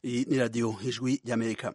Iyi ni radiyo ijwi ry'Amerika.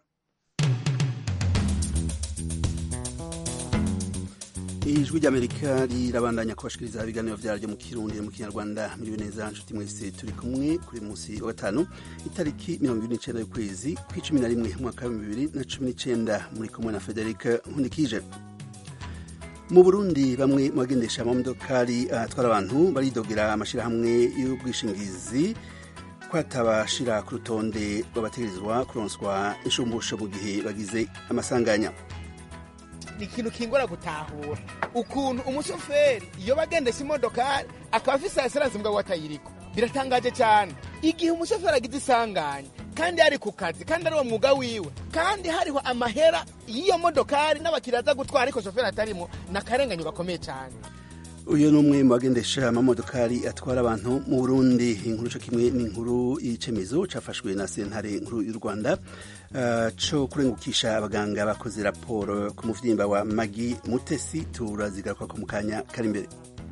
Ijwi ry'Amerika rirabandanya kubashikiriza ibiganiro vyaryo mu Kirundi mu Kinyarwanda. Miriwe neza nshuti mwese, turi kumwe kuri musi wa gatanu itariki 29 y'ukwezi kw'icumi na rimwe mwaka wa 2019, muri kumwe na Frederic Nkundikije. Mu Burundi bamwe mu bagendesha amamodokari atwara abantu baridogera amashirahamwe y'ubwishingizi kwatabashira ku rutonde rw'abategerezwa kuronswa inshumbusho mu gihe bagize amasanganya. Ni ikintu kingora gutahura ukuntu umushoferi iyo bagendesha imodokari akaba afise assurance mbwa watayiriko. Biratangaje cyane igihe umushoferi agize isanganya kandi ari ku kazi kandi ari wo mwuga wiwe kandi hariho amahera y'iyo modokari n'abakiriya gutwara ariko shoferi atarimo, n'akarenganyo gakomeye cyane. Uyu ni umwe mu bagendesha amamodokari atwara abantu mu Burundi. Inkuru cyo kimwe n'inkuru y'icemezo cafashwe na sentare nkuru y'u Rwanda co kurengukisha abaganga bakoze raporo ku muvyimba wa Magi Mutesi turazigaruka ko mu kanya kari imbere.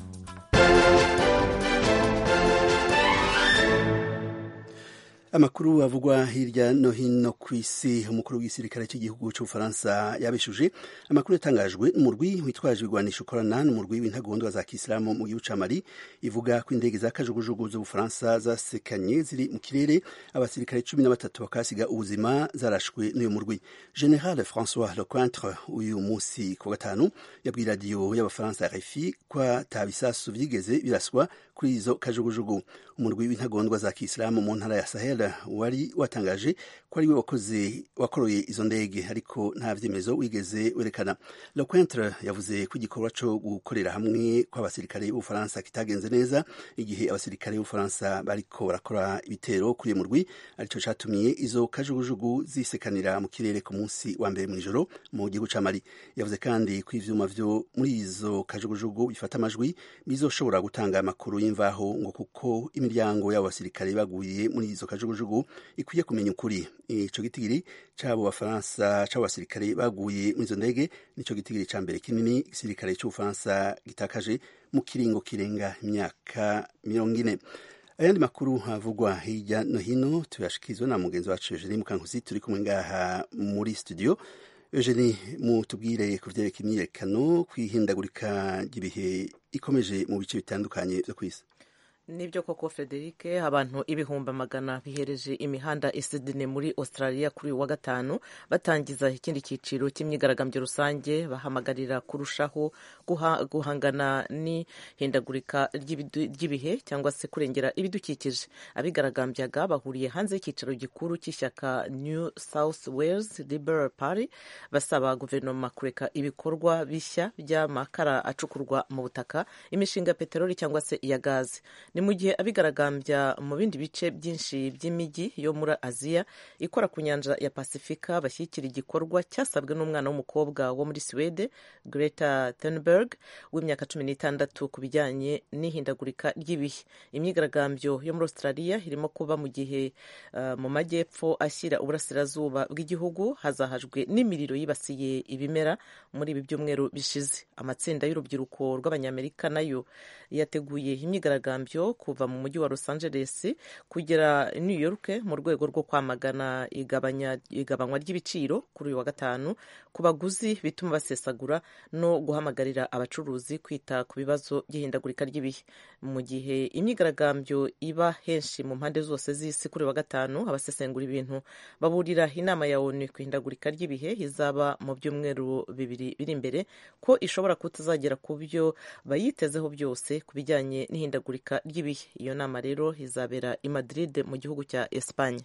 Amakuru avugwa hirya no hino kw'isi. Umukuru w'igisirikare cy'igihugu c'Ubufaransa yabeshuje amakuru yatangajwe n'umurwi witwaje ibigwanisho ukorana n'umurwi w'intagondwa za Kisilamu mu gihugu ca Mali ivuga ko indege za kajugujugu z'Ubufaransa zasekanye ziri mu kirere, abasirikare 13 bakasiga ubuzima zarashwe n'uyu murwi. General François Lecointre uyu musi ku gatanu yabwiye radiyo y'Abafaransa RFI ko atabisasu vyigeze biraswa kuri izo kajugujugu. Umurwi w'intagondwa za Kisilamu mu ntara ya Sahel wari watangaje ko ari we wakoroye izo ndege, ariko nta vyemezo wigeze werekana. Lecointre yavuze ko igikorwa co gukorera hamwe kw'abasirikare b'Ubufaransa kitagenze neza igihe abasirikare b'Ubufaransa bariko barakora ibitero kuri uyu murwi, arico catumiye izo kajugujugu zisekanira mu kirere ku munsi wa mbere mw'ijoro mu gihugu ca Mali. Yavuze kandi ko ivyuma vyo muri izo kajugujugu bifata amajwi bizoshobora gutanga amakuru y'imvaho, ngo kuko imiryango y'abo basirikare baguye muri izo kajugujugu ikwiye kumenya ukuri. Ico gitigiri c'abo Bafaransa c'abo basirikare baguye muri izo ndege nico gitigiri ca mbere kinini igisirikare c'Ubufaransa gitakaje mu kiringo kirenga imyaka 40. Ayandi makuru havugwa hirya no hino tuyashikizwa na mugenzi wacu Eugenie Mukankusi, turi kumwe ngaha muri studio. Eugenie, mutubwire ku vyerekeye imyiyerekano kwihindagurika ry'ibihe ikomeje mu bice bitandukanye vyo kw'isi. Nibyo koko Frederic, abantu ibihumbi magana bihereje imihanda i Sydney muri Australia kuri wa gatanu batangiza ikindi cyiciro cy'imyigaragambyo rusange bahamagarira kurushaho guhangana n'ihindagurika ry'ibihe cyangwa se kurengera ibidukikije. Abigaragambyaga bahuriye hanze y'icyicaro gikuru cy'ishyaka New South Wales Liberal Party basaba guverinoma kureka ibikorwa bishya by'amakara acukurwa mu butaka, imishinga ya peteroli cyangwa se iya gazi. Ni mu gihe abigaragambya mu bindi bice byinshi by'imijyi yo muri Aziya ikora ku nyanja ya Pasifika bashyigikira igikorwa cyasabwe n'umwana w'umukobwa wo muri Swede Greta Thunberg w'imyaka 16 ku bijyanye n'ihindagurika ry'ibihe. Imyigaragambyo yo muri Australia irimo kuba mu gihe mu majyepfo ashyira uburasirazuba bw'igihugu hazahajwe n'imiriro yibasiye ibimera muri ibi byumweru bishize. Amatsinda y'urubyiruko rw'Abanyamerika nayo yateguye imyigaragambyo kuva mu mujyi wa Los Angeles kugera New York mu rwego rwo kwamagana igabanywa ry'ibiciro kuri uyu wa gatanu ku baguzi bituma basesagura no guhamagarira abacuruzi kwita ku bibazo by'ihindagurika ry'ibihe. Mu gihe imyigaragambyo iba henshi mu mpande zose z'isi kuri uyu wa gatanu, abasesengura ibintu baburira inama ya ONU ku ihindagurika ry'ibihe izaba mu byumweru bibiri biri imbere ko ishobora kutazagera ku byo bayitezeho byose ku bijyanye n'ihindagurika ry'ibihe. Iyo nama rero izabera i Madrid mu gihugu cya Espagne.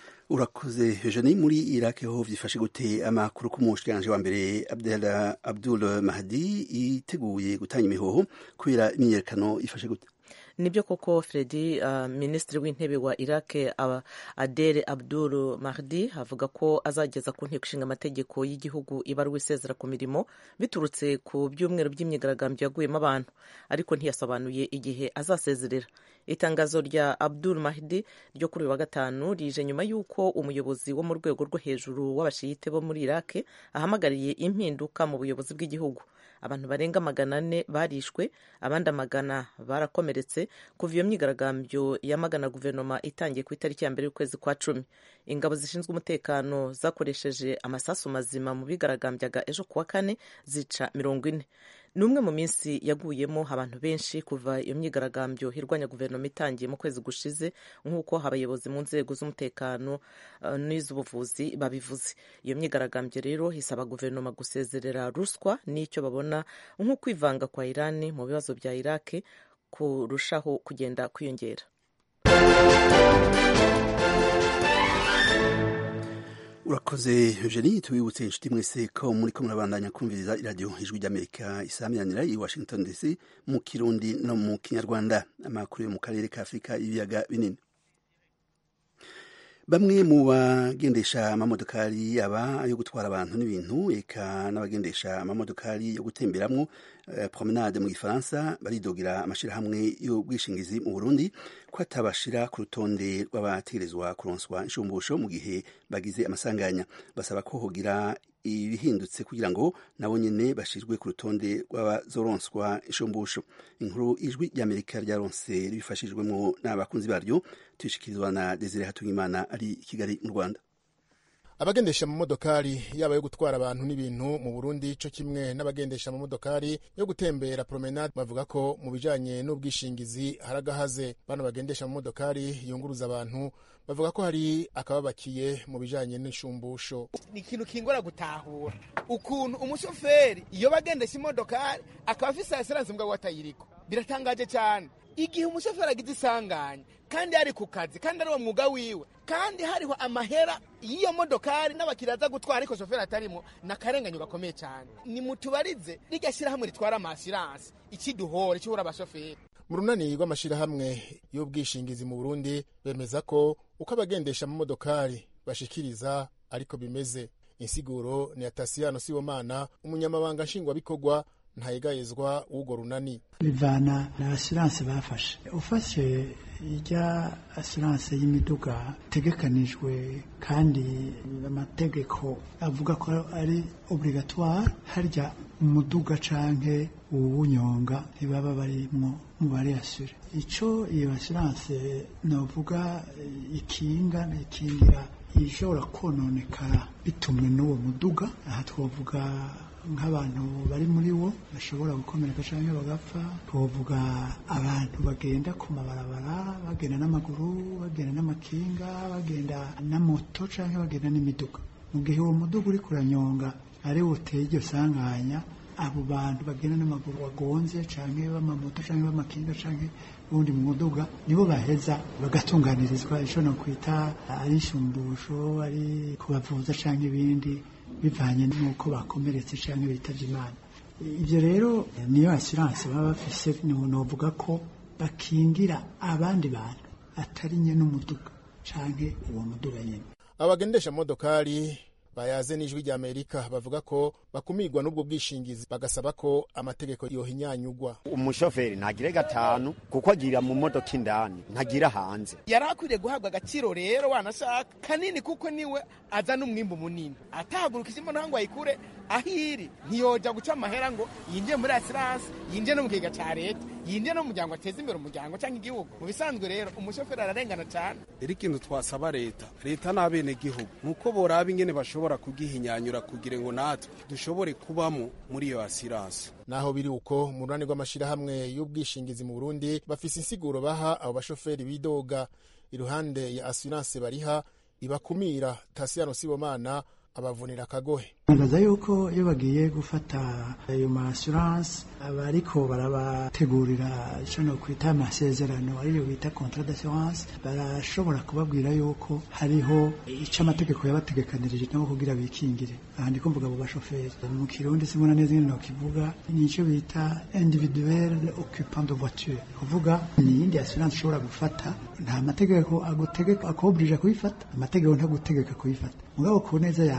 Urakoze Eugenie. Muri Iraq ho vyifashe gute? Amakuru ku mushikiranje wa mbere Abdul Mahdi yiteguye gutanga imihoho kubera imyiyerekano ifashe gute? Nibyo koko Fredi, minisitiri w'intebe wa Iraq Adel Abdul Mahdi avuga ko azageza ku nteko ishinga amategeko y'igihugu ibaruwa isezera ku mirimo biturutse ku byumweru by'imyigaragambyo yaguyemo abantu, ariko ntiyasobanuye igihe azasezerera. Itangazo rya Abdul Mahdi ryo kuri wa gatanu rije nyuma y'uko umuyobozi wo mu rwego rwo hejuru w'abashiyite bo muri Iraq ahamagariye impinduka mu buyobozi bw'igihugu. abantu barenga 400 barishwe, abandi 100 barakomeretse kuva iyo myigaragambyo yamagana guverinoma itangiye ku itariki ya mbere y'ukwezi kwa 10. Ingabo zishinzwe umutekano zakoresheje amasasu mazima mu bigaragambyaga ejo kuwa 4 zica 40. Ni umwe mu minsi yaguyemo abantu benshi kuva iyo myigaragambyo hirwanya guverinoma itangiye mu kwezi gushize, nk'uko abayobozi mu nzego z'umutekano n'iz'ubuvuzi babivuze. Iyo myigaragambyo rero isaba guverinoma gusezerera ruswa n'icyo babona nko kwivanga kwa Iran mu bibazo bya Iraq kurushaho kugenda kwiyongera. Urakoze Eugenie, tubibutse inshuti mwese ko muri ko murabandanya kumviriza iradiyo Ijwi ry'Amerika isamiranira i Washington DC mu Kirundi no mu Kinyarwanda. Amakuru yo mu karere ka Afurika y'ibiyaga binini. Bamwe mu bagendesha amamodokari aba yo gutwara abantu n'ibintu eka n'abagendesha amamodokari yo gutemberamwo promenade mu Gifaransa baridogira amashirahamwe y'ubwishingizi mu Burundi ko atabashira ku rutonde rw'abategerezwa kuronswa inshumbusho mu gihe bagize amasanganya. Basaba ko hogira ibihindutse kugira ngo nabo nyene bashirwe ku rutonde rw'abazoronswa inshumbusho. Inkuru Ijwi ry'Amerika ryaronse ribifashijwemo n'abakunzi baryo, tuyishikirizwa na Desire Hatungimana ari Kigali mu Rwanda. Abagendesha mu modokari yaba yo gutwara abantu n'ibintu mu Burundi cyo kimwe n'abagendesha mu modokari yo gutembera promenade bavuga ko mu bijanye n'ubwishingizi haragahaze. Bano bagendesha mu modokari yunguruza abantu bavuga ko hari akababakiye mu bijanye n'inshumbusho. Ni ikintu kingora gutahura ukuntu umushoferi iyo bagendesha imodokari akaba afise assurance mbwa watayiriko. Biratangaje cyane igihe umushoferi agize isanganya kandi ari ku kazi kandi ari wo mwuga wiwe kandi hariho amahera y'iyo modokari n'abakiraza gutwara ariko shoferi atarimo nakarenganyo gakomeye cyane. Ni mutubarize rigashyira hamwe ritwara amassurance ikiduhora cyura abashoferi. Mu runani rw'amashirahamwe y'ubwishingizi mu Burundi bemeza ko uko abagendesha mu modokari bashikiriza ariko bimeze. Insiguro ni Tasiyano Sibomana, umunyamabanga nshingwabikorwa ntayegayezwa w'ugo runani. Bivana na assurance bafashe. Ufashe ijya assurance y'imiduga tegekanijwe kandi amategeko avuga ko ari obligatoire, harya umuduga canke uwunyonga ntibaba barimo mu bari asure. Ico iyo assurance novuga ikingira ishobora kononekara bitumwe n'uwo muduga. Aha twovuga nk'abantu bari muri wo bashobora gukomereka cyangwa bagapfa. Twovuga abantu bagenda ku mabarabara, bagenda n'amaguru, bagenda n'amakinga, bagenda na moto cyangwa bagenda n'imiduga. Mu gihe uwo muduga uri kuranyonga ari woteye iryo sanganya, abo bantu bagenda n'amaguru wagonze cyangwa b'amamoto cyangwa b'amakinga cyangwa ubundi mu muduga nibo baheza bagatunganirizwa ico no kwita ari inshumbusho, ari kubavuza cyangwa ibindi bivanye n'uko bakomeretse cyangwa bitavye Imana. Ibyo rero niyo assurance baba bafise, novuga ko bakingira abandi bantu atari nye n'umuduga canke uwo muduga nyene. Abagendesha modokari bayaze n'Ijwi ry'Amerika bavuga ko bakumirwa n'ubwo bwishingizi, bagasaba ko amategeko yohinyanyugwa. Umushoferi ntagire gatanu kuko agira mu modoka indani ntagira hanze. Yarakwiriye guhabwa agaciro rero wanashaka kanini kuko niwe aza n'umwimbo munini. Atahagurukije imponango ayikure ahiri ntiyoja guca amahera ngo yinjiye muri assurance, yinjiye no mu kigega ca leta, yinjiye no mu muryango ateza imbere umuryango cyangwa igihugu. Mu bisanzwe rero umushoferi ararengana cyane. Ikintu twasaba leta n'abene gihugu nuko boraba ingene bashobora kugihinyanyura kugira ngo natwe dushobore kubamo muri iyo assurance. Naho biri uko mu runani rw'amashirahamwe y'ubwishingizi mu Burundi bafise insiguro baha abo bashoferi bidoga iruhande ya assurance bariha ibakumira. Tasiyano Sibomana abavunira akagohe. Nibaza yuko iyo bagiye gufata ayo ma assurance abariko barabategurira ico no kwita amasezerano ariyo bita contrat d'assurance, barashobora kubabwira yuko hariho ico amategeko yabategekanirije no kugira bikingire. Aha ndiko mvuga abo bashoferi mu Kirundi simona neza ingene no kivuga, nico bita individuel occupant de voiture, kuvuga ni indi assurance ushobora gufata nta mategeko agutegeka akobrije kuyifata, amategeko ntagutegeka kuyifata, mugabo ku neza yawe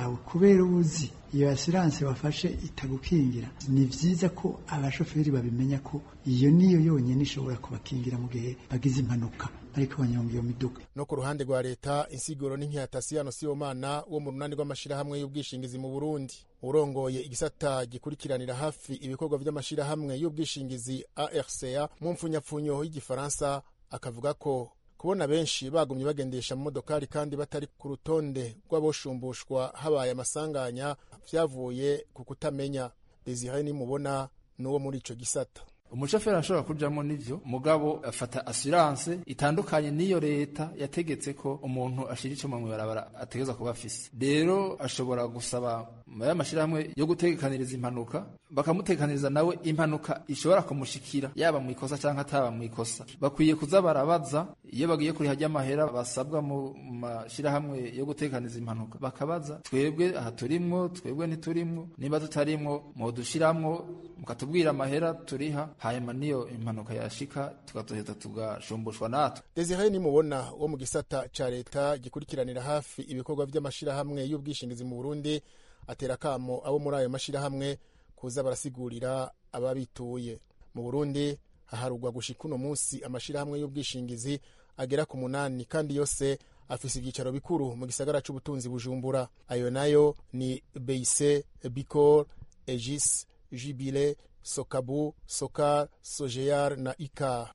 yawe kubera ubuzi iyo assurance wafashe itagukingira, ni vyiza ko abashoferi babimenya ko iyo niyo yonyene ishobora kubakingira mu gihe bagize impanuka ariko banyonga iyo miduga. No ku ruhande rwa leta insiguro n'inkiyatasiyano Sibomana wo mu runani rw'amashirahamwe y'ubwishingizi mu Burundi urongoye igisata gikurikiranira hafi ibikorwa vy'amashirahamwe y'ubwishingizi ARCA mu mfunyapfunyo y'igifaransa akavuga ko kubona benshi bagumye bagendesha mu modokari kandi batari ku rutonde rw'aboshumbushwa habaye amasanganya vyavuye ku kutamenya. Desire Nimubona nuwo muri ico gisata. Umushoferi ashobora kujamo nivyo mugabo afata assurance itandukanye niyo leta yategetse ko umuntu ashira ico mu barabara ategeza kuba afise. Rero ashobora gusaba amashirahamwe yo gutegekaniriza impanuka bakamutekaniriza nawe impanuka ishobora kumushikira yaba mu ikosa canke ataba mu ikosa. Bakwiye kuza barabaza iyo bagiye kuri hajya amahera basabwa mu mashirahamwe yo gutekaniriza impanuka bakabaza twebwe aha turimwo twebwe ntiturimwo niba tutarimwo modushiramwo mukatubwira amahera turiha hanyuma niyo impanuka yashika tukatoheza tugashomboshwa natwe. Desire Nimubona wo mu gisata ca leta gikurikiranira hafi ibikorwa vy'amashirahamwe y'ubwishingizi mu Burundi atera kamo abo muri ayo mashirahamwe kuza barasigurira ababituye. Mu Burundi haharugwa gushika uno munsi amashirahamwe y'ubwishingizi agera ku 8 kandi yose afise igicaro bikuru mu gisagara c'ubutunzi Bujumbura. Ayo nayo ni BIC, Bicor, Egis, Jubile, Sokabu, Sokar, Sojear na Ika.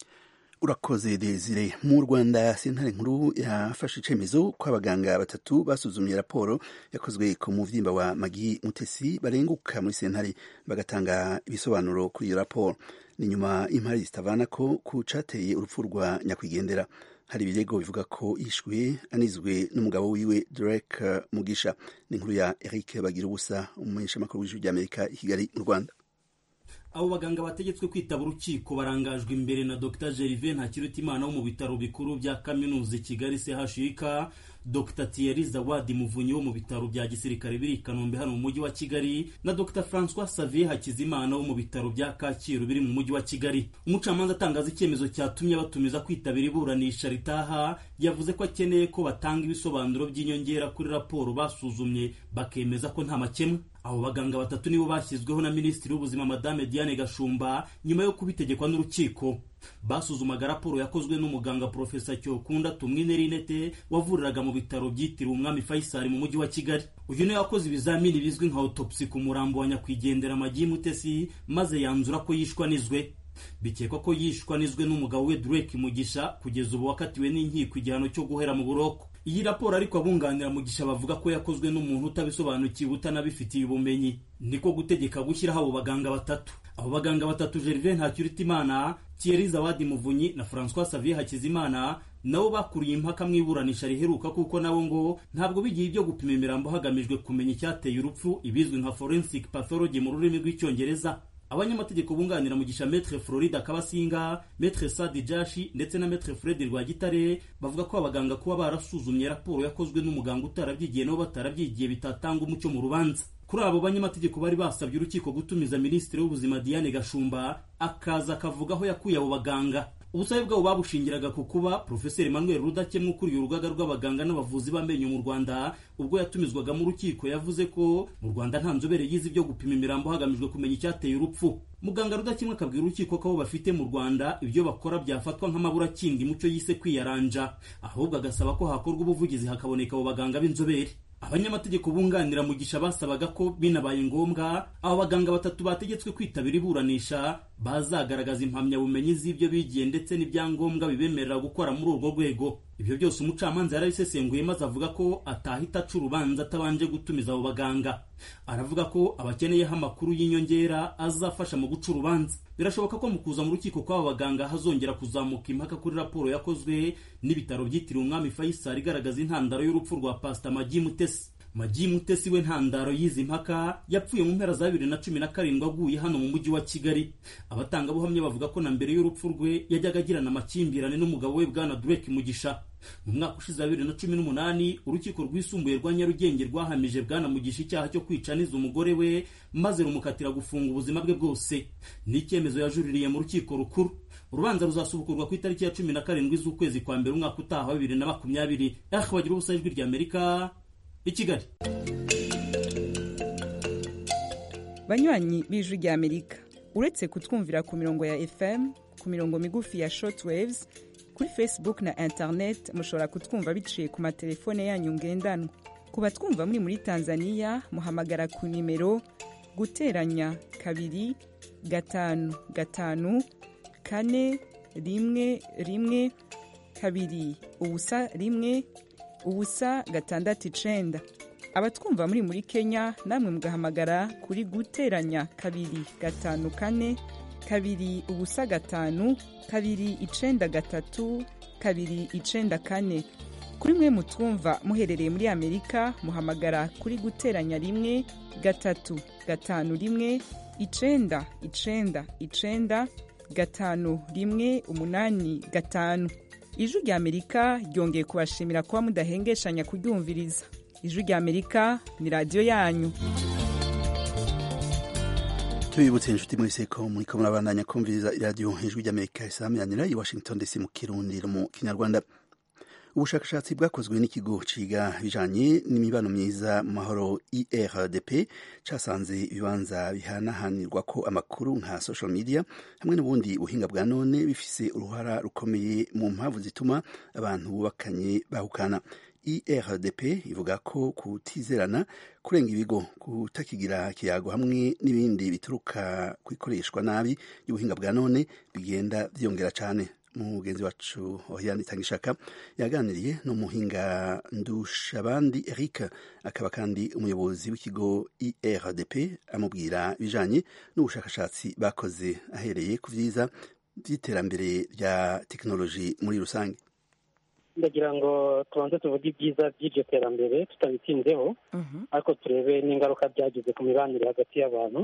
Urakoze Desire. Mu Rwanda sentare nkuru yafashe icemezo ko abaganga batatu basuzumye raporo yakozwe ku muvyimba wa Magi Mutesi barenguka muri sentare bagatanga ibisobanuro kuri iyo raporo. Ni nyuma impari zitavana ko kucateye urupfu rwa nyakwigendera. Hari ibirego bivuga ko yishwe anizwe n'umugabo wiwe Drake Mugisha. Ni inkuru ya Eric Bagirubusa umumenyeshamakuru w'ijwi ry'Amerika i Kigali mu Rwanda. Abo baganga bategetswe kwitaba urukiko barangajwe imbere na Dr. Gervais Ntakirutimana wo mu bitaro bikuru bya Kaminuza Kigali CHUK, Dr. Thierry Zawadi Muvunyi wo mu bitaro bya gisirikare biri Kanombe hano mu mujyi wa Kigali na Dr. François Xavier Hakizimana wo mu bitaro bya Kacyiru biri mu mujyi wa Kigali. Umucamanza atangaza icyemezo cyatumye batumiza kwitabira iburanisha ritaha yavuze ko akeneye ko batanga ibisobanuro by'inyongera kuri raporo basuzumye bakemeza ko nta makemwa. Abo baganga batatu nibo bashyizweho na Minisitiri w'Ubuzima Madame Diane Gashumba nyuma yo kubitegekwa n'urukiko. Basuzumaga raporo yakozwe n'umuganga Professor Cyokunda Tumwinelinete wavuriraga mu bitaro byitiriwe Umwami Faisal mu mujyi wa Kigali. Uyu niwe yakoze ibizamini bizwi nka autopsy ku murambo wa nyakwigendera Magi Mutesi maze yanzura ko yishwanizwe. Bikekwa ko yishwanizwe n'umugabo we Drake Mugisha kugeza ubu wakatiwe n'inkiko igihano cyo guhera mu buroko. Iyi raporo ariko abunganira Mugisha bavuga ko yakozwe n'umuntu utabisobanukiwe utanabifitiye ubumenyi. Niko gutegeka gushyiraho abo baganga batatu. Abo baganga batatu Gervais Ntakirutimana, Thierry Zawadi Muvunyi na François Xavier Hakizimana nabo bakuriye impaka mu iburanisha riheruka kuko nabo ngo ntabwo bigiye ibyo gupima imirambo hagamijwe kumenya icyateye urupfu ibizwi nka forensic pathology mu rurimi rw'icyongereza. Abanyamategeko bunganira Mugisha Maître Florida Kabasinga, Maître Sadi Jashi ndetse na Maître Fred Rwagitare bavuga ko abaganga kuba barasuzumye raporo yakozwe n'umuganga utarabyigiye no batarabyigiye bitatanga umucyo mu rubanza. Kuri abo banyamategeko bari basabye urukiko gutumiza Minisitiri w'Ubuzima Diane Gashumba akaza akavuga aho yakuye abo baganga. Ubusabe bwabo babushingiraga ku kuba Professor Emmanuel Rudakemwa ukuriye urugaga rw'abaganga n'abavuzi b'amenyo mu Rwanda ubwo yatumizwaga mu rukiko yavuze ko mu Rwanda nta nzobere yize ibyo gupima imirambo hagamijwe kumenya icyateye urupfu. Muganga Rudakemwa akabwira urukiko ko abo bafite mu Rwanda ibyo bakora byafatwa nk'amaburakingi mucyo yise kwiyaranja, ahubwo agasaba ko hakorwa ubuvugizi hakaboneka abo baganga b'inzobere. Abanyamategeko bunganira Mugisha basabaga ko binabaye ngombwa abo baganga batatu bategetswe kwitabira iburanisha bazagaragaza impamyabumenyi z'ibyo bigiye ndetse n'ibyangombwa bibemerera gukora muri urwo rwego. Ibyo byose umucamanza yarabisesenguye maze avuga ko atahita aca urubanza atabanje gutumiza abo baganga. Aravuga ko abakeneyeho amakuru y'inyongera azafasha mu guca urubanza. Birashoboka ko mu kuza mu rukiko kw'abo baganga hazongera kuzamuka impaka kuri raporo yakozwe n'ibitaro byitiriwe Umwami Faisal igaragaza intandaro y'urupfu rwa Pastor Magi Mutesi. Magi Mutesi we ntandaro y'izi mpaka yapfuye mu mpera za 2017 aguye hano mu mujyi wa Kigali. Abatangabuhamya bavuga ko na mbere y'urupfu rwe yajyaga agirana amakimbirane n'umugabo we Bwana Drake Mugisha. Mu mwaka ushize 2018 urukiko rwisumbuye rwa Nyarugenge rwahamije Bwana Mugisha icyaha cyo kwicaniza umugore we maze rumukatira gufunga ubuzima bwe bwose. Ni icyemezo yajuririye mu rukiko rukuru. Urubanza ruzasubukurwa ku itariki ya 17 z'ukwezi kwa mbere umwaka utaha 2020. Bagira Ubusa ijwi ry'Amerika i Kigali. Banywanyi b'Ijwi ry'Amerika, uretse kutwumvira ku mirongo ya FM, ku mirongo migufi ya shortwaves, kuri Facebook na internet mushobora kutwumva biciye ku matelefone yanyu ngendanwa. Ku batwumva muri Tanzania muhamagara ku nimero guteranya 2 5 5 4 1 1 2 ubusa 1 ubusa 6 abatwumva muri Kenya namwe mugahamagara kuri guteranya 2 5 4 2 ubusa 5 2 9 3 2 9 4. Kuri mwe mutwumva muherereye muri Amerika muhamagara kuri guteranya 1 3 5 1 9 9 9 5 1 8 5. Ijwi ry'Amerika ryongeye kubashimira kuba mudahengeshanya kuryumviriza. Ijwi ry'Amerika ni radio yanyu. Tubibutse inshuti mwese ko muriko murabandanya kumviriza radio Ijwi ry'Amerika isamiranyira i Washington DC mu Kirundi no mu Kinyarwanda. Ubushakashatsi bwakozwe n'ikigo ciga bijanye n'imibano myiza mu mahoro IRDP casanze ibibanza bihanahanirwa ko amakuru nka social media hamwe n'ubundi buhinga bwa none bifise uruhara rukomeye mu mpamvu zituma abantu bubakanye bahukana. IRDP ivuga ko kutizerana, kurenga ibigo, kutakigira kiyago hamwe n'ibindi bituruka kwikoreshwa nabi y'ubuhinga bwa none bigenda vyongera cane. Mugenzi wacu Oriane Itangishaka yaganiriye n'umuhinga Ndushabandi Eric, akaba kandi umuyobozi w'ikigo IRDP, amubwira bijanye n'ubushakashatsi bakoze ahereye ku vyiza vy'iterambere rya teknoloji muri rusange. Ndagira ngo tubanze tuvuge ibyiza by'iryo terambere tutabitinzeho, ariko turebe n'ingaruka byagize ku mibanire hagati y'abantu,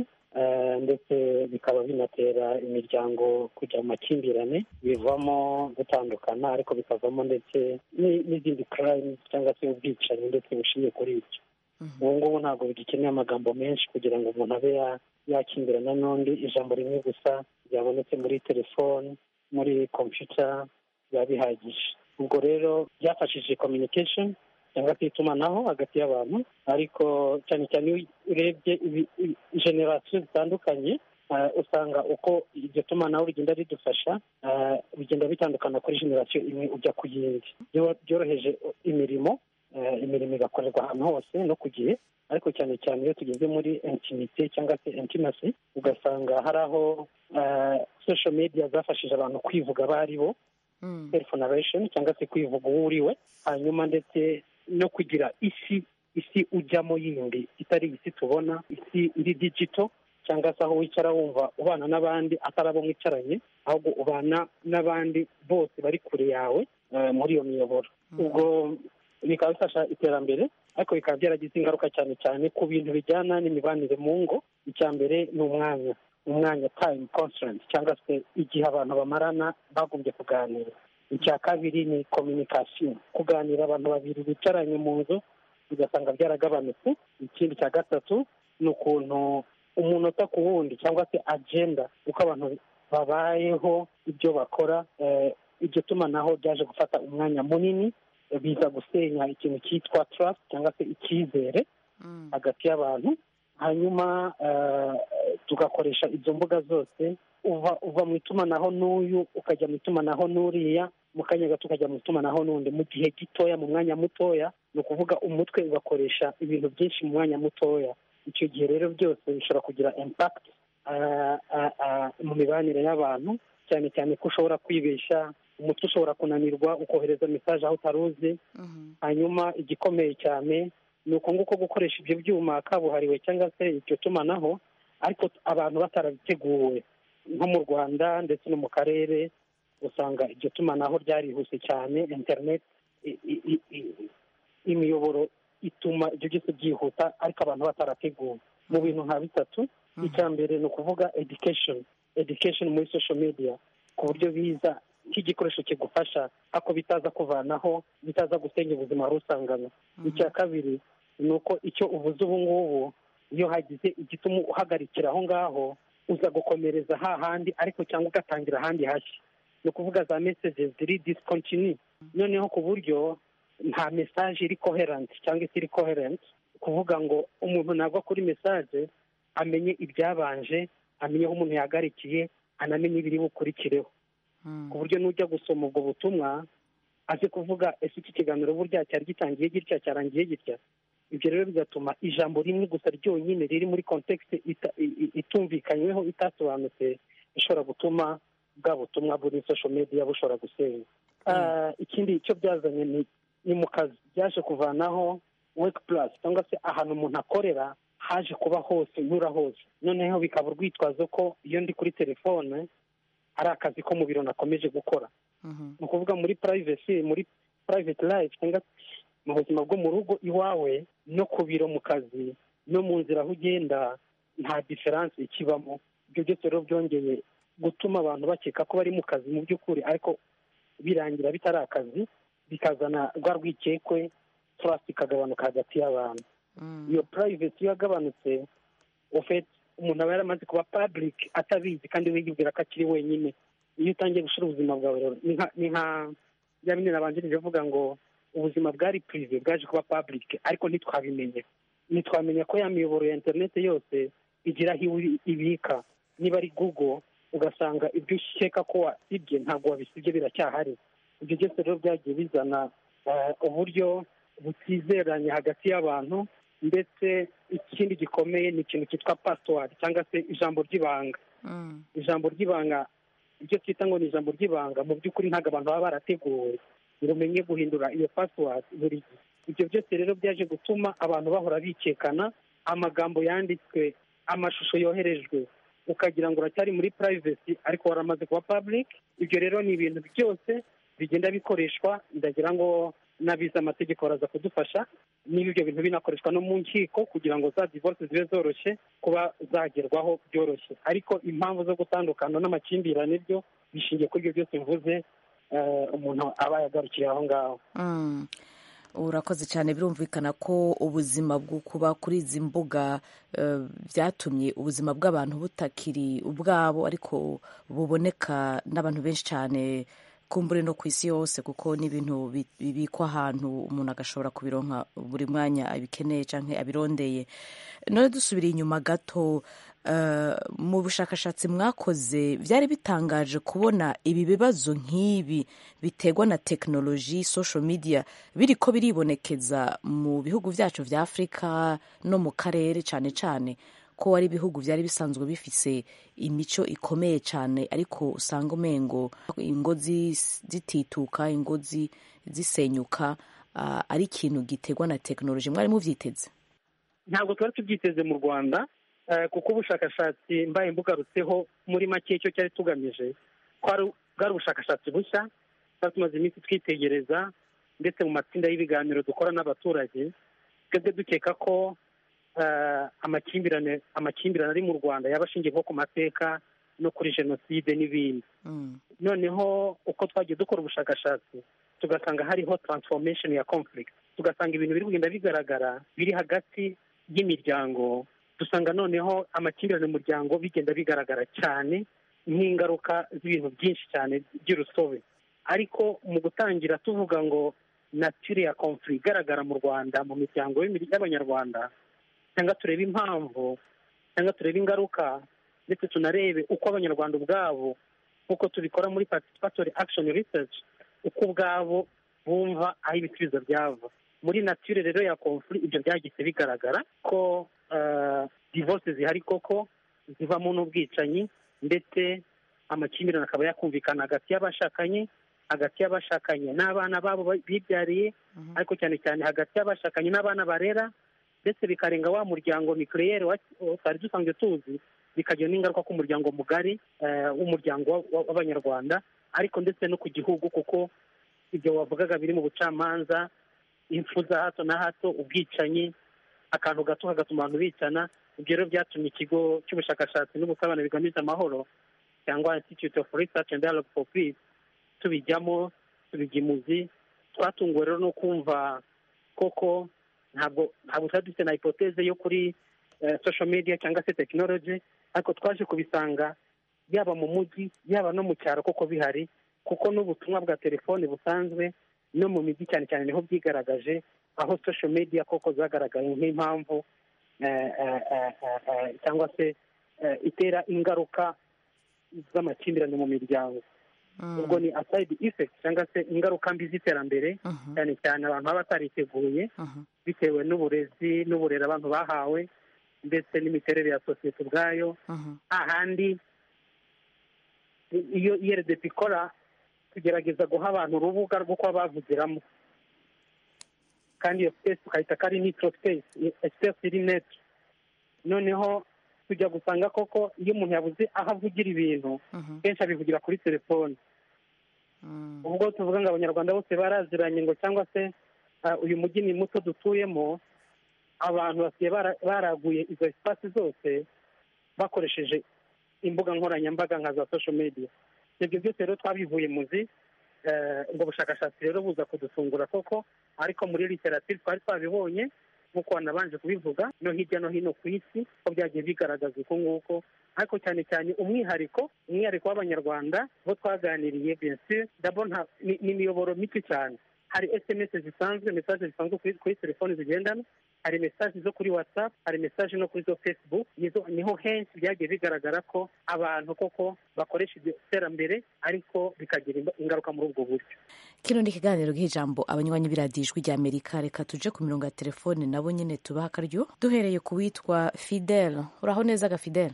ndetse bikaba binatera imiryango kujya mu makimbirane, bivamo gutandukana, ariko bikavamo ndetse n'izindi crimes cyangwa se ubwicanyi ndetse bushingiye kuri ibyo. Ubu ngubu ntabwo bigikeneye amagambo menshi kugira ngo umuntu abe yakimbirana n'undi. Ijambo rimwe gusa ryabonetse muri telefone, muri computer biba bihagije. Ubwo rero byafashije communication cyangwa se itumanaho hagati y'abantu, ariko cyane cyane urebye generation zitandukanye, usanga uko iryo tumanaho rigenda ridufasha bigenda bitandukana kuri generation imwe ujya ku yindi. Byoroheje imirimo igakorerwa ahantu hose no ku gihe, ariko cyane cyane iyo tugeze muri intimité cyangwa se intimacy, ugasanga hari aho social media zafashije abantu kwivuga bari bo, self-narration cyangwa se kwivuga uwo uriwe, hanyuma ndetse no kugira isi ujyamo yindi itari isi tubona, isi iri digital, cyangwa se aho wicara wumva ubana n'abandi atari abo mwicaranye, ahubwo ubana n'abandi bose bari kure yawe muri iyo miyoboro. Ubwo bikaba bifasha iterambere, ariko bikaba byaragize ingaruka cyane cyane ku bintu bijyana n'imibanire mu ngo. Icya mbere ni umwanya time constraint, cyangwa se igihe abantu bamarana bagombye kuganira. Icya kabiri ni communication, kuganira abantu babiri bicaranye mu nzu ugasanga byaragabanutse. Ikindi cya gatatu ni ukuntu umunota ku wundi cyangwa se agenda, uko abantu babayeho, ibyo bakora. Iryo tumanaho byaje gufata umwanya munini, biza gusenya ikintu cyitwa trust cyangwa se icyizere hagati y'abantu. Hanyuma tugakoresha izo mbuga zose, uva mu itumanaho n'uyu ukajya mu itumanaho n'uriya, mu kanya gato ukajya mu itumanaho n'undi mu gihe gitoya, mu mwanya mutoya. Ni ukuvuga umutwe ugakoresha ibintu byinshi mu mwanya mutoya. Icyo gihe rero byose bishobora kugira impact mu mibanire y'abantu, cyane cyane ko ushobora kwibeshya, umutwe ushobora kunanirwa ukohereza message aho utaruzi. Hanyuma igikomeye cyane ni uko nguko gukoresha ibyo byuma kabuhariwe cyangwa se iryo tumanaho, ariko abantu batarabiteguwe. Nko mu Rwanda ndetse no mu karere usanga iryo tumanaho ryarihuse cyane, internet, imiyoboro ituma ibyo byose byihuta, ariko abantu batarateguwe mu bintu nka bitatu. Icya mbere ni ukuvuga education muri social media, ku buryo biza nk'igikoresho kigufasha, ako bitaza kuvanaho, bitaza gusenya ubuzima wari usanganywe. Icya kabiri ni uko icyo uvuze ubu ngubu, iyo hagize igituma uhagarikira aho ngaho, uza gukomereza hahandi, ariko cyangwa ugatangira ahandi hashya. Ni ukuvuga za messages ziri discontinue, noneho ku buryo nta message iri coherent cyangwa iri coherent, kuvuga ngo umuntu nagwa kuri message amenye ibyabanje, amenye aho umuntu yagarikiye, anamenye ibiri bukurikireho, ku buryo n'ujya gusoma ubwo butumwa azi kuvuga ese iki kiganiro burya cyari gitangiye gitya cyarangiye gitya. Ibyo rero bigatuma ijambo rimwe gusa ryonyine riri muri context itumvikanyweho, itasobanutse, ishobora gutuma bwa butumwa buri social media bushobora gusenya. Ikindi cyo byazanye ni mu kazi, byaje kuvanaho work plus cyangwa se ahantu umuntu akorera haje kuba hose nyura hose, noneho bikaba urwitwazo ko iyo ndi kuri telefone ari akazi ko mu biro nakomeje gukora. Ni ukuvuga muri privacy, muri private life cyangwa mu buzima bwo mu rugo iwawe no ku biro mu kazi no mu nzira aho ugenda nta difference ikibamo. Ibyo byose rero byongeye gutuma abantu bakeka ko bari mu kazi mu by'ukuri, ariko birangira bitari akazi, bikazana rwa rwikekwe, trust ikagabanuka hagati y'abantu. Iyo privacy yagabanutse, umuntu aba yaramaze kuba public atabizi kandi wigibwira ko akiri wenyine. Iyo utangiye gushira ubuzima bwawe rero ni nka bya bindi nabanjirije vuga ngo ubuzima bwari privé bwaje kuba public, ariko ntitwamenya ko ya miyoboro ya internet yose igira aho ibika. Niba ari Google ugasanga ibyo usheka ko wasibye ntabwo wabisibye, biracyahari. Ibyo byose rero byagiye bizana uburyo butizeranye hagati y'abantu, ndetse ikindi gikomeye ni ikintu cyitwa password cyangwa se ijambo ry'ibanga. Ijambo ry'ibanga, ibyo twita ngo ni ijambo ry'ibanga, mu by'ukuri ntabwo abantu baba barateguwe ngo umenye guhindura iyo password buri gihe. Ibyo byose rero byaje gutuma abantu bahora bikekana, amagambo yanditswe, amashusho yoherejwe, ukagira ngo uracyari muri privacy ariko waramaze kuba public. Ibyo rero ni ibintu byose bigenda bikoreshwa, ndagira ngo n'abize amategeko baraza kudufasha niba ibyo bintu binakoreshwa no mu nkiko kugira ngo za divorce zibe zoroshye kuba zagerwaho byoroshye. Ariko impamvu zo gutandukana n'amakimbirane byo bishingiye kuri ibyo byose mvuze, umuntu aba yagarukiriye aho ngaho. Urakoze cyane. Birumvikana ko ubuzima bwo kuba kuri izi mbuga byatumye ubuzima bw'abantu butakiri ubwabo, ariko buboneka n'abantu benshi cyane kumbure no ku isi yose, kuko n'ibintu bibikwa ahantu umuntu agashobora kubironka buri mwanya abikeneye cyangwa abirondeye. None dusubira inyuma gato, mu bushakashatsi mwakoze byari bitangaje kubona ibi bibazo nk'ibi biterwa na tekinoloji, social media, biriko biribonekeza mu bihugu byacu vya Afurika no mu karere cyane cyane, ko ari ibihugu byari bisanzwe bifise imico ikomeye cyane, ariko usanga umengo ingo zitituka, ingo zisenyuka, ari ikintu giterwa na tekinoloji. Mwari muvyiteze? Ntabwo twari tubyiteze mu Rwanda, kuko ubushakashatsi mbaye mbugarutseho muri make icyo cyari tugamije bwari ubushakashatsi bushya, twari tumaze iminsi twitegereza, ndetse mu matsinda y'ibiganiro dukora n'abaturage twebwe dukeka ko amakimbirane ari mu Rwanda yaba ashingiye nko ku mateka no kuri jenoside n'ibindi. Noneho uko twagiye dukora ubushakashatsi tugasanga hariho transformation ya conflict, tugasanga ibintu biri kugenda bigaragara biri hagati y'imiryango, dusanga noneho amakimbirane mu muryango bigenda bigaragara cyane nk'ingaruka z'ibintu byinshi cyane by'urusobe. Ariko mu gutangira tuvuga ngo nature ya conflict igaragara mu Rwanda mu miryango y'Abanyarwanda, cyangwa turebe impamvu, cyangwa turebe ingaruka, ndetse tunarebe uko Abanyarwanda ubwabo, nk'uko tubikora muri participatory action research, uko ubwabo bumva aho ibisubizo byava. Muri nature rero ya conflict ibyo byagise bigaragara ko divorce zihari koko zivamo n'ubwicanyi, ndetse amakimbirane akaba yakumvikana hagati y'abashakanye n'abana babo bibyariye, ariko cyane cyane hagati y'abashakanye n'abana barera, ndetse bikarenga wa muryango nucleaire twari dusanzwe tuzi, bikagira n'ingaruka ku muryango mugari w'umuryango w'Abanyarwanda, ariko ndetse no ku gihugu, kuko ibyo wavugaga biri mu bucamanza, impfu za hato na hato, ubwicanyi, akantu gato kagatuma abantu bicana. Ibyo rero byatumye ikigo cy'ubushakashatsi n'ubusabane bigamije amahoro cyangwa Institute of Research and Dialogue for Peace tubijyamo, tubijya imuzi. Twatunguwe rero no kumva koko ntabwo twari dufite na hypothèse yo kuri social media cyangwa se technology, ariko twaje kubisanga yaba mu mujyi yaba no mu cyaro koko bihari, kuko n'ubutumwa bwa telefone busanzwe no mu mijyi cyane cyane niho byigaragaje, aho social media koko zagaragaye nk'impamvu cyangwa se itera ingaruka z'amakimbirane mu miryango. ubwo ni aside effect cyangwa se ingaruka mbi z'iterambere, cyane cyane abantu baba batariteguye bitewe n'uburezi n'uburere abantu bahawe ndetse n'imiterere ya sosiyete ubwayo. ahandi iyo RDP ikora tugerageza guha abantu urubuga rwo kuba bavugiramo, kandi iyo space tukayita ko ari neutral space, space iri neutral. noneho tujya gusanga koko iyo umuntu yabuze aho avugira ibintu kenshi abivugira kuri telefone. ubwo tuvuga ngo abanyarwanda bose baraziranye ngo cyangwa se uyu mujyi ni muto dutuyemo, abantu basigaye baraguye izo espace zose bakoresheje imbuga nkoranyambaga nka za social media. ibyo byose rero twabivuye muzi, ngo ubushakashatsi rero buza kudufungura koko, ariko muri literature twari twabibonye nk'uko wanabanje kubivuga no hirya no hino ku isi ko byagiye bigaragaza uko nguko, ariko cyane cyane umwihariko w'abanyarwanda bo twaganiriye bien sûr d'abord ni imiyoboro mike cyane. hari SMS zisanzwe, message zisanzwe kuri telefoni zigendana, hari message zo kuri WhatsApp, hari message no kuri Facebook. niho henshi byagiye bigaragara ko abantu koko bakoresha iterambere ariko bikagira ingaruka muri ubwo buryo. Kino ni ikiganiro nk'ijambo abanywanyi b'iradijwi rya Amerika. Reka tuje ku mirongo ya telefone nabo nyine tubaha akaryo, duhereye ku witwa Fidel. uraho neza ga Fidel?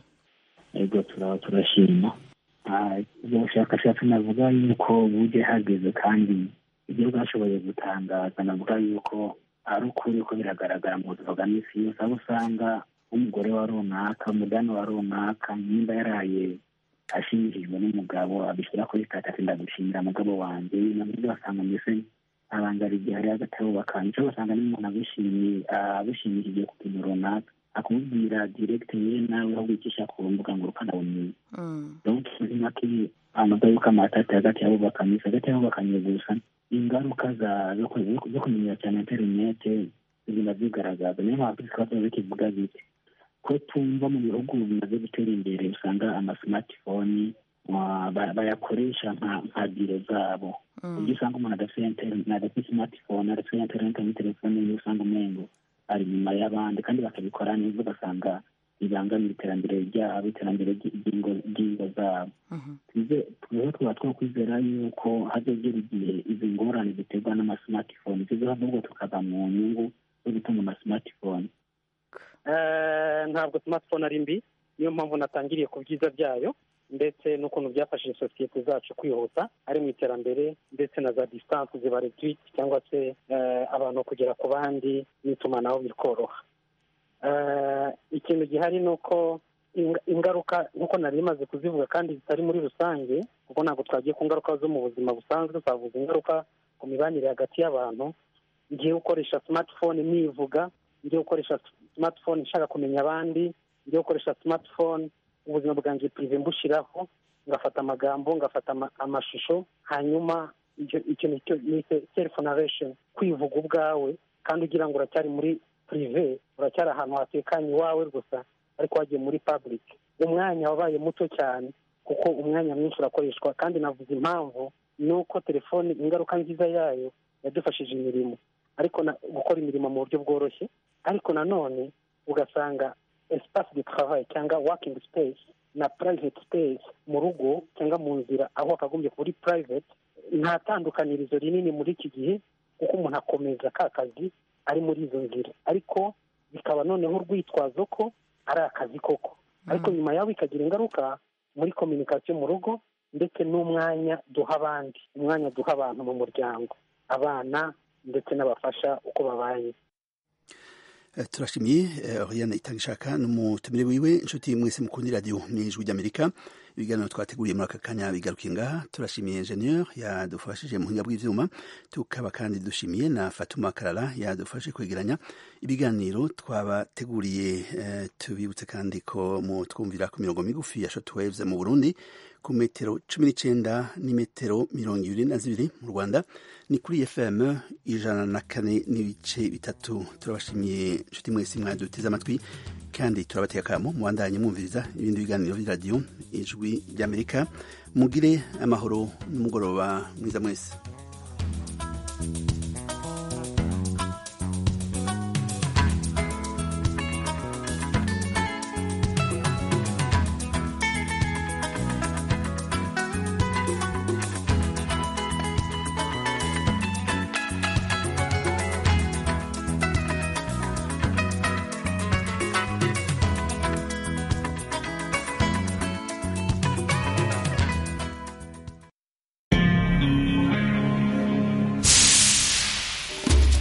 Ego turashima. ubushakashatsi navuga yuko buje hageze kandi ibyo bwashoboye gutangaza, navuga yuko ari ukuri ko biragaragara mu buzima bwa misi yose, aho usanga umugore wa runaka, umudani wa runaka nimba yaraye ashimishijwe n'umugabo abishyira kuri status, ndagushimira mugabo wanjye, nabwo basanga mbese abangara igihe hari agatabo bakanje basanga n'umuntu abishimishije ku kintu runaka akumubwira direct ye nawe aho wicisha ku mbuga ngurukanabumenyi. donc make amaga yuko amatata hagati yabo bakanye gusa ingaruka zo kumenya cyane interinete zigenda zigaragaza. niyo mpamvu twaba bikivuga biti ko tumva mu bihugu bimaze gutera imbere usanga amasmartphone bayakoresha nka biro zabo. ibyo usanga umuntu adafite smartphone, adafite internet muri telefone ye, usanga umengo ari nyuma y'abandi, kandi bakabikora neza ugasanga bibangamira iterambere ryabo, iterambere ry'ingo zabo. twebwe twaba twakwizera yuko hazogera igihe izi ngorane ziterwa n'amasmartphone zizava ahubwo tukava mu nyungu zo gutunga amasmartphone. ntabwo smartphone ari mbi, niyo mpamvu natangiriye ku byiza byayo ndetse n'ukuntu byafashije sosiyete zacu kwihuta ari mu iterambere, ndetse na za distance ziba reduite cyangwa se abantu kugera ku bandi n'itumanaho bikoroha. ikintu gihari ni uko ingaruka nk'uko nari maze kuzivuga kandi zitari muri rusange, kuko ntabwo twagiye ku ngaruka zo mu buzima busanzwe, twavuze ingaruka ku mibanire hagati y'abantu. ngiye gukoresha smartphone nivuga, ngiye gukoresha smartphone nshaka kumenya abandi, ngiye gukoresha smartphone ubuzima bwanjye prive mbushiraho, ngafata amagambo, ngafata amashusho, hanyuma ikintu cyo ni self narration, kwivuga ubwawe kandi ugira ngo uracyari muri prive, uracyari ahantu hatekanye iwawe gusa, ariko wagiye muri public. umwanya wabaye muto cyane kuko umwanya mwinshi urakoreshwa, kandi navuze impamvu nuko telefone ingaruka nziza yayo yadufashije imirimo, ariko gukora imirimo mu buryo bworoshye, ariko nanone ugasanga espace de travail cyangwa working space na private space mu rugo cyangwa mu nzira aho akagombye kuri private nta tandukanirizo rinini muri iki gihe, kuko umuntu akomeza ka kazi ari muri izo nzira, ariko bikaba noneho urwitwazo ko ari akazi koko. ariko nyuma yaho bikagira ingaruka muri communication mu rugo, ndetse n'umwanya duha abandi, umwanya duha abantu mu muryango, abana ndetse n'abafasha uko babaye. turashimiye Oriane Itangishaka n'umutumire wiwe. inshuti mwese mukundi radio n'ijwi ry'Amerika, ibiganiro twateguriye muri aka kanya bigarukiye ngaha. turashimiye ingenieur yadufashije mu buhinga bw'ivyuma, tukaba kandi dushimiye na Fatuma Karara yadufashe kwegeranya ibiganiro twabateguriye. tubibutse kandi ko twumvira ku mirongo migufi ya shortwaves mu Burundi ku metero 19 n'imetero 22 mu Rwanda, ni kuri FM 104.3. turabashimiye inshuti mwese mwaduteze amatwi, kandi turabatega akamo mubandanye mwumviriza ibindi biganiro by'iradiyo ijwi ry'Amerika. mugire amahoro n'umugoroba mwiza mwese.